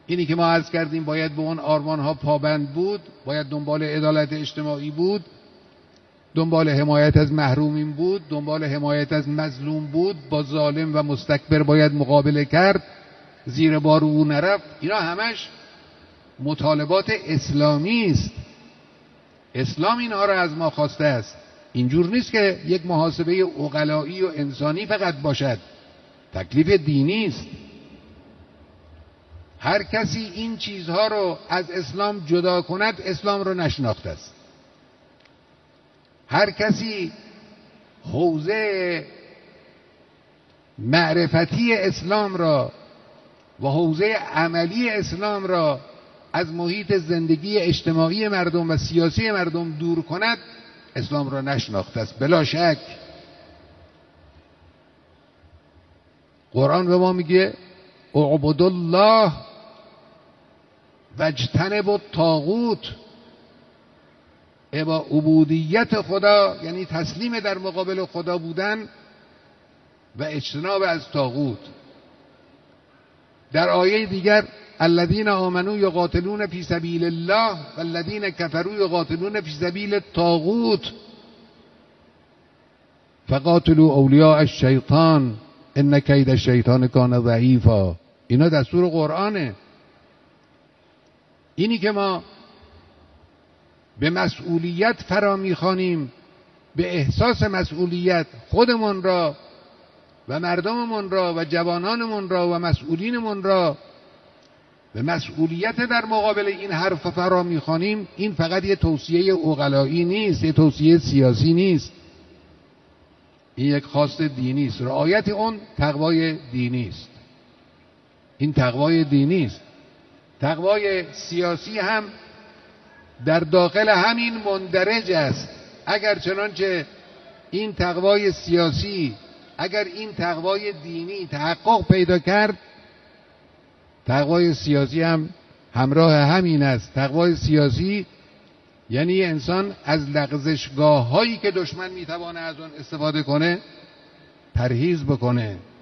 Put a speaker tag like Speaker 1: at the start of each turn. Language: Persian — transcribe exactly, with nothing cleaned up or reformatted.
Speaker 1: اینی که ما عرض کردیم باید به اون آرمان ها پابند بود، باید دنبال عدالت اجتماعی بود، دنبال حمایت از محرومین بود، دنبال حمایت از مظلوم بود، با ظالم و مستکبر باید مقابله کرد، زیر بار او نرفت. اینا همش مطالبات اسلامی است. اسلام اینها را از ما خواسته است. اینجور نیست که یک محاسبه عقلایی و انسانی فقط باشد، تکلیف دینی است. هر کسی این چیزها رو از اسلام جدا کند اسلام رو نشناخته است. هر کسی حوزه معرفتی اسلام را و حوزه عملی اسلام را از محیط زندگی اجتماعی مردم و سیاسی مردم دور کند اسلام را نشناخته است. بلا شک قرآن به ما میگه اعبد الله واجتنبوا الطاغوت. با عبودیت خدا یعنی تسلیم در مقابل خدا بودن و اجتناب از طاغوت. در آیه دیگر الذین آمنوا یقاتلون فی سبیل الله والذین کفروا یقاتلون فی سبیل الطاغوت فقاتلوا اولیاء الشیطان ان کید الشیطان کان ضعیفا. اینا دستور قرآنه. اینی که ما به مسئولیت فرا میخوانیم، به احساس مسئولیت خودمون را و مردممون را و جوانانمون را و مسئولینمون را به مسئولیت در مقابل این حرف فرا میخوانیم، این فقط یه توصیه عقلایی نیست، یه توصیه سیاسی نیست، این یک خواست دینی است. رعایت اون تقوای دینی است. این تقوای دینی است. تقوای سیاسی هم در داخل همین مندرج است. اگر چنانچه این تقوای سیاسی، اگر این تقوای دینی تحقق پیدا کرد، تقوای سیاسی هم همراه همین است. تقوای سیاسی یعنی انسان از لغزشگاه هایی که دشمن میتوانه از آن استفاده کنه پرهیز بکنه.